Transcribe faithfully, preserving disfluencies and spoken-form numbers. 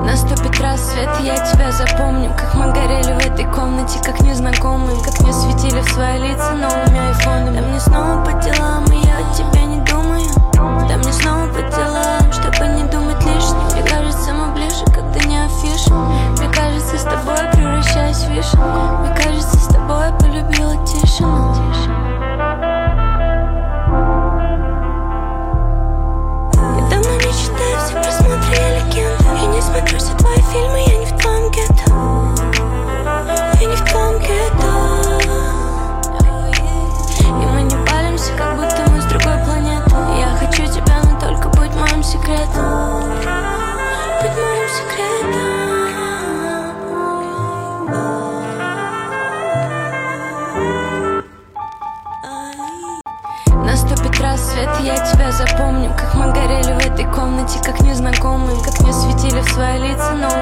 Наступит рассвет, и я тебя запомню, как мы горели в этой комнате, как незнакомые, как мне светили в свои лица новыми айфонами. Да мне снова по делам, и я о тебе не думаю. Да мне снова по делам, чтобы не думать лишним. Мне кажется, мы ближе, когда не афиша. Мне кажется, с тобой я превращаюсь в вишенку. Мне кажется, с тобой я полюбила тишину. Я давно не читаю все просмотры и легенды. Я не смотрю все твои фильмы, я не в твоем гетто. Я не в твоем гетто. И мы не палимся, как будто мы с другой планеты. Я хочу тебя, но только будь моим секретом. Будь моим секретом. Наступит рассвет, и я тебя запомню, как мы горели в этой комнате, как незнакомые, как мне светили в свои лица новые